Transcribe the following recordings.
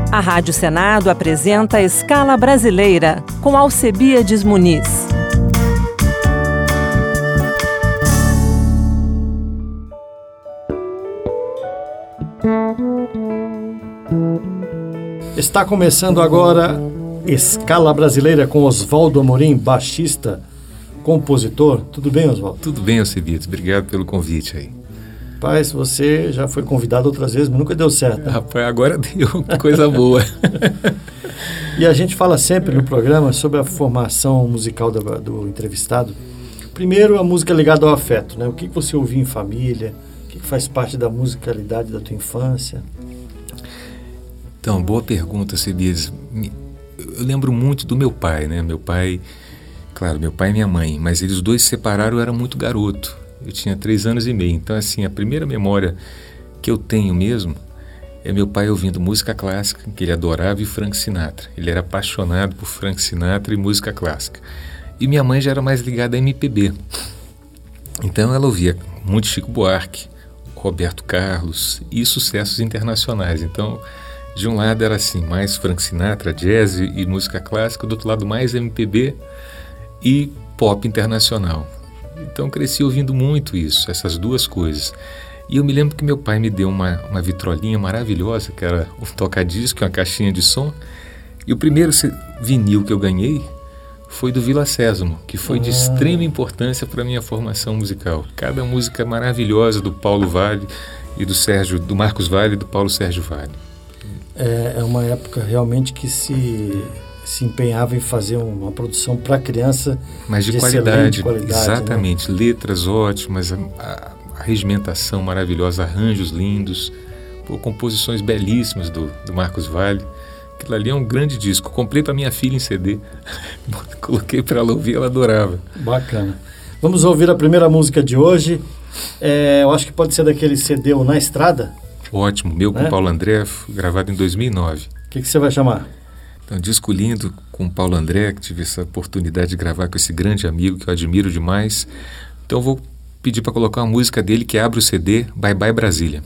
A Rádio Senado apresenta Escala Brasileira, com Alcebiades Muniz. Está começando agora Escala Brasileira com Oswaldo Amorim, baixista, compositor. Tudo bem, Oswaldo? Tudo bem, Alcebiades. Obrigado pelo convite aí. Rapaz, você já foi convidado outras vezes, mas nunca deu certo. Rapaz, agora deu. Coisa boa. E a gente fala sempre no programa sobre a formação musical do entrevistado. Primeiro, a música ligada ao afeto, né? O que você ouvia em família? O que faz parte da musicalidade da tua infância? Então, boa pergunta, Alcebiades. Eu lembro muito do meu pai, né? Meu pai e minha mãe, mas eles dois se separaram, eu era muito garoto. Eu tinha 3 anos e meio. Então, assim, a primeira memória que eu tenho mesmo é meu pai ouvindo música clássica, que ele adorava, e Frank Sinatra. Ele era apaixonado por Frank Sinatra e música clássica. E minha mãe já era mais ligada a MPB. Então, ela ouvia muito Chico Buarque, Roberto Carlos e sucessos internacionais. Então, de um lado era assim, mais Frank Sinatra, jazz e música clássica, do outro lado mais MPB e pop internacional. Então cresci ouvindo muito isso, essas duas coisas. E eu me lembro que meu pai me deu uma vitrolinha maravilhosa, que era um toca-disco, uma caixinha de som. E o primeiro vinil que eu ganhei foi do Vila Sésamo, que foi de extrema importância para a minha formação musical. Cada música maravilhosa do Paulo Vale e do Marcos Vale e do Paulo Sérgio Vale. É uma época realmente que se empenhava em fazer uma produção para criança, mas de qualidade, exatamente, né? Letras ótimas, a regimentação maravilhosa, arranjos lindos, composições belíssimas do Marcos Vale. Aquilo ali é um grande disco. Comprei para minha filha em CD, coloquei para ela ouvir, ela adorava. Bacana. Vamos ouvir a primeira música de hoje. Eu acho que pode ser daquele CD ou Na Estrada. Ótimo, meu com Paulo André, gravado em 2009. O que você vai chamar? Então, disco lindo com o Paulo André, que tive essa oportunidade de gravar com esse grande amigo que eu admiro demais. Então, eu vou pedir para colocar uma música dele que abre o CD, Bye Bye Brasília.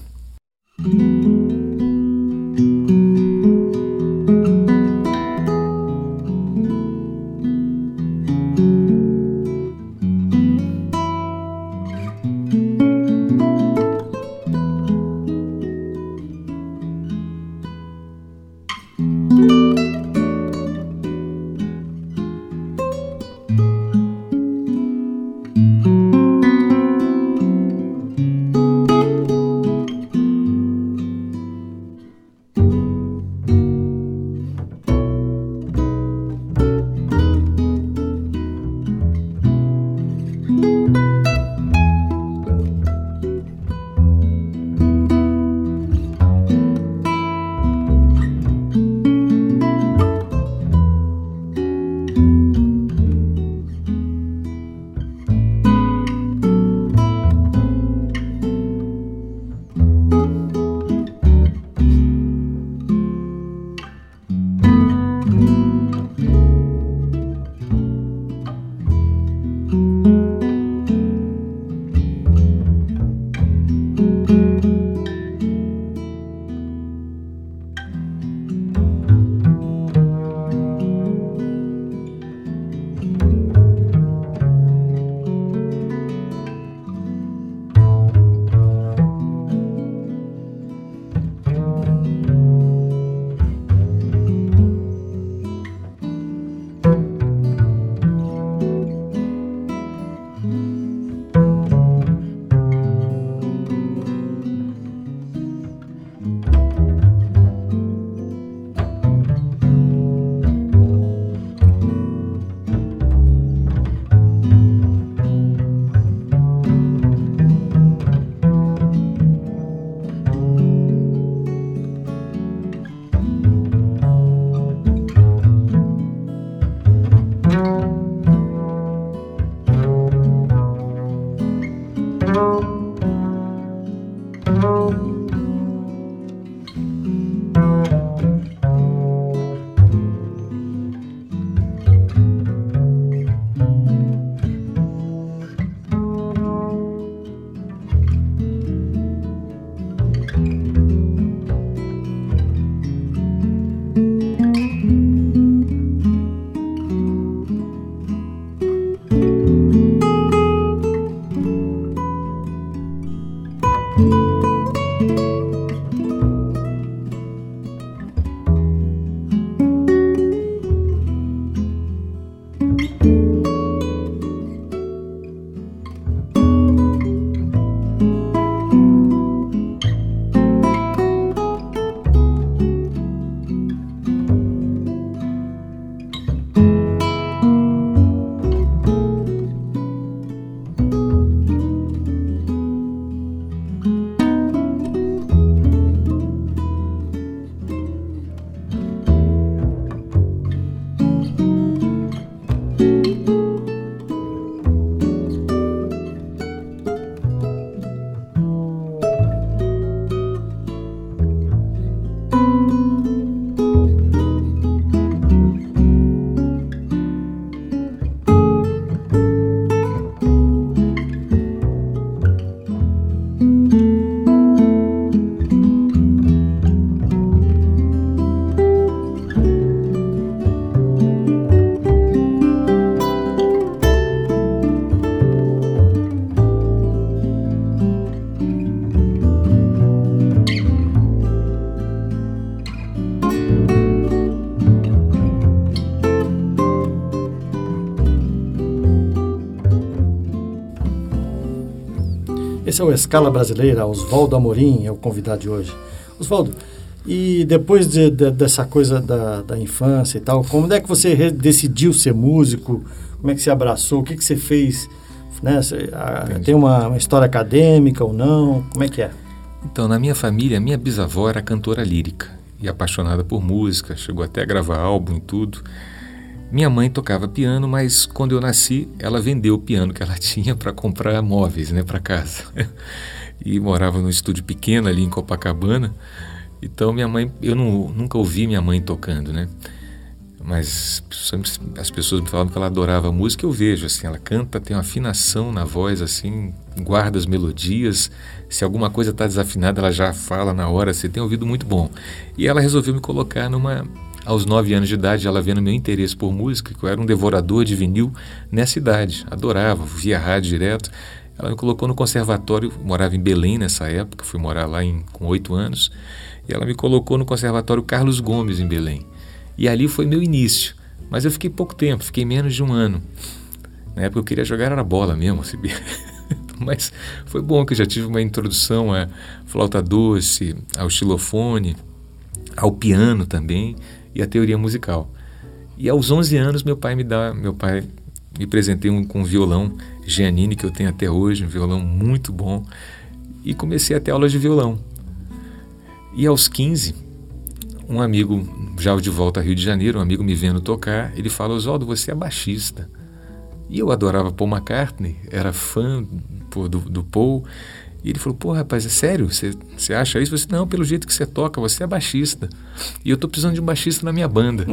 Esse é o Escala Brasileira, Oswaldo Amorim é o convidado de hoje. Oswaldo, e depois dessa coisa da infância e tal, como é que você decidiu ser músico? Como é que você abraçou? O que você fez? Né? Tem uma história acadêmica ou não? Como é que é? Então, na minha família, minha bisavó era cantora lírica e apaixonada por música, chegou até a gravar álbum e tudo. Minha mãe tocava piano, mas quando eu nasci, ela vendeu o piano que ela tinha para comprar móveis, né, para casa. E morava num estúdio pequeno ali em Copacabana. Então minha mãe, eu nunca ouvi minha mãe tocando, né? Mas sempre as pessoas me falavam que ela adorava música. Eu vejo assim, ela canta, tem uma afinação na voz assim, guarda as melodias. Se alguma coisa está desafinada, ela já fala na hora. Você tem ouvido muito bom. E ela resolveu me colocar aos 9 anos de idade, ela vendo meu interesse por música, que eu era um devorador de vinil nessa idade, adorava, via rádio direto. Ela me colocou no conservatório, morava em Belém nessa época, fui morar lá com 8 anos, e ela me colocou no conservatório Carlos Gomes em Belém. E ali foi meu início, mas eu fiquei pouco tempo, fiquei menos de um ano. Na época eu queria jogar era bola mesmo, mas foi bom que eu já tive uma introdução à flauta doce, ao xilofone, ao piano também, e a teoria musical. E aos 11 anos meu pai me presenteou com um violão Giannini, que eu tenho até hoje, um violão muito bom, e comecei a ter aulas de violão. E aos 15, um amigo, já de volta ao Rio de Janeiro, um amigo me vendo tocar, ele fala: Oswaldo, você é baixista. E eu adorava Paul McCartney, era fã do Paul. E ele falou: pô, rapaz, é sério? Você acha isso? Eu disse: não, pelo jeito que você toca, você é baixista. E eu tô precisando de um baixista na minha banda.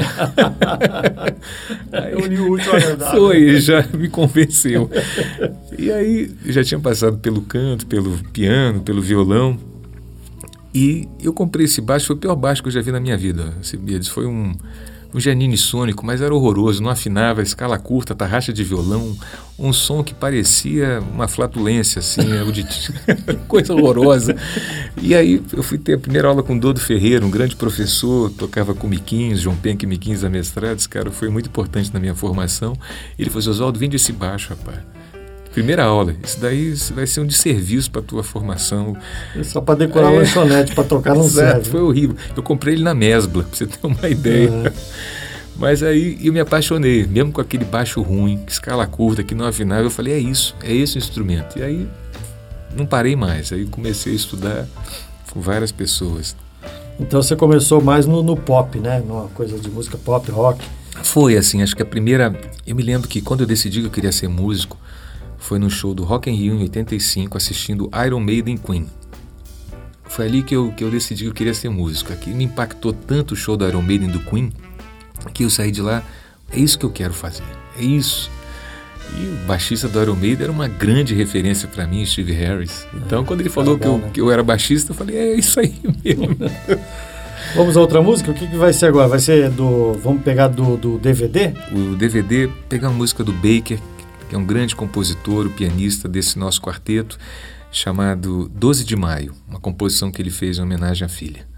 Aí, eu li o último agradável. Foi, já me convenceu. E aí, eu já tinha passado pelo canto, pelo piano, pelo violão. E eu comprei esse baixo, foi o pior baixo que eu já vi na minha vida. Foi um Giannini sônico, mas era horroroso, não afinava, escala curta, tarraxa de violão, um som que parecia uma flatulência, assim, coisa horrorosa. E aí eu fui ter a primeira aula com Dodo Ferreira, um grande professor, tocava com Miquinhos, João Penck e Miquinhos amestrados, cara, foi muito importante na minha formação. Ele falou: Oswaldo, vende esse baixo, rapaz. Primeira aula, isso daí vai ser um desserviço para a tua formação. Só para decorar lanchonete, para tocar não serve. Foi horrível. Eu comprei ele na Mesbla, para você ter uma ideia. Mas aí eu me apaixonei, mesmo com aquele baixo ruim, escala curta, que não afinava. Eu falei: é isso, é esse o instrumento. E aí não parei mais, aí comecei a estudar com várias pessoas. Então você começou mais no pop, né? Numa coisa de música pop, rock. Foi assim, acho que a primeira... Eu me lembro que quando eu decidi que eu queria ser músico, foi no show do Rock in Rio em 85, assistindo Iron Maiden Queen. Foi ali que eu decidi que eu queria ser músico. Aqui me impactou tanto o show do Iron Maiden do Queen, que eu saí de lá: é isso que eu quero fazer, é isso. E o baixista do Iron Maiden era uma grande referência para mim, Steve Harris. Então quando ele falou que eu era baixista, eu falei: é isso aí mesmo. Vamos a outra música? O que vai ser agora? Vai ser vamos pegar do DVD? O DVD, pegar uma música do Baker, que é um grande compositor, o pianista desse nosso quarteto, chamado 12 de Maio, uma composição que ele fez em homenagem à filha.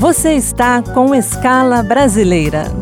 Você está com Escala Brasileira.